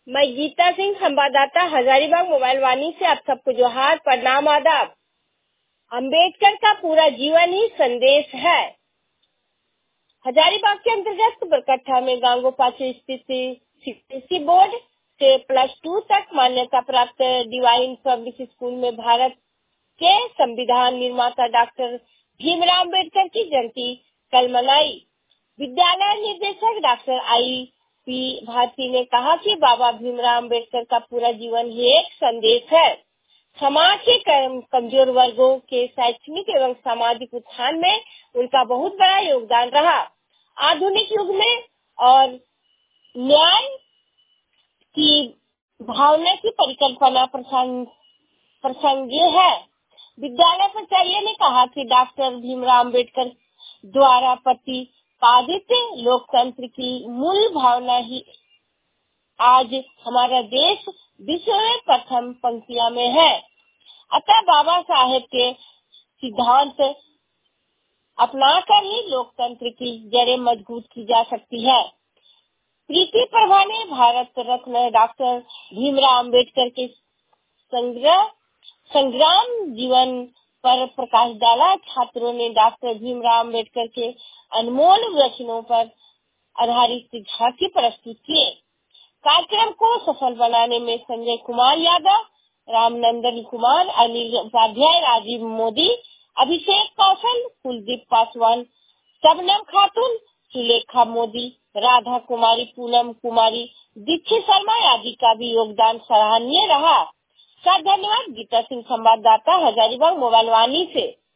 मैं गीता सिंह, संवाददाता हजारीबाग मोबाइल वाणी से आप सबको जोहार, प्रणाम, आदाब। अंबेडकर का पूरा जीवन ही संदेश है। हजारीबाग के अंतर्गत बरकट्ठा में गांगोपाची स्थित सीबीएसई बोर्ड से +2 तक मान्यता प्राप्त डिवाइन पब्लिक स्कूल में भारत के संविधान निर्माता डॉक्टर भीमराव अम्बेडकर की जयंती कल मनाई। विद्यालय निदेशक डॉक्टर I.P. भारती ने कहा कि बाबा भीमराव अम्बेडकर का पूरा जीवन ही एक संदेश है। समाज के कमजोर वर्गों के शैक्षणिक एवं सामाजिक उत्थान में उनका बहुत बड़ा योगदान रहा। आधुनिक युग में और न्याय की भावना की परिकल्पना प्रसंगीय है। विद्यालय प्राचार्य ने कहा कि डॉक्टर भीमराव अम्बेडकर द्वारा प्रतिपादित लोकतंत्र की मूल भावना ही आज हमारा देश विश्व में प्रथम पंक्तियों में है। अतः बाबा साहेब के सिद्धांत अपनाकर ही लोकतंत्र की जड़ें मजबूत की जा सकती है। प्रीति प्रभा ने भारत रत्न डॉक्टर भीमराव अम्बेडकर के संग्राम जीवन पर प्रकाश डाला। छात्रों ने डॉक्टर भीमराव अम्बेडकर के अनमोल वचनों पर आधारित झांकी प्रस्तुत किए। कार्यक्रम को सफल बनाने में संजय कुमार यादव, रामनंदन कुमार, अनिल उपाध्याय, राजीव मोदी, अभिषेक कौशल, कुलदीप पासवान, शबनम खातून, सुलेखा मोदी, राधा कुमारी, पूनम कुमारी, दीक्षित शर्मा आदि का भी योगदान सराहनीय रहा। धन्यवाद। गीता सिंह, संवाददाता हजारीबाग मोबाइल वाणी से।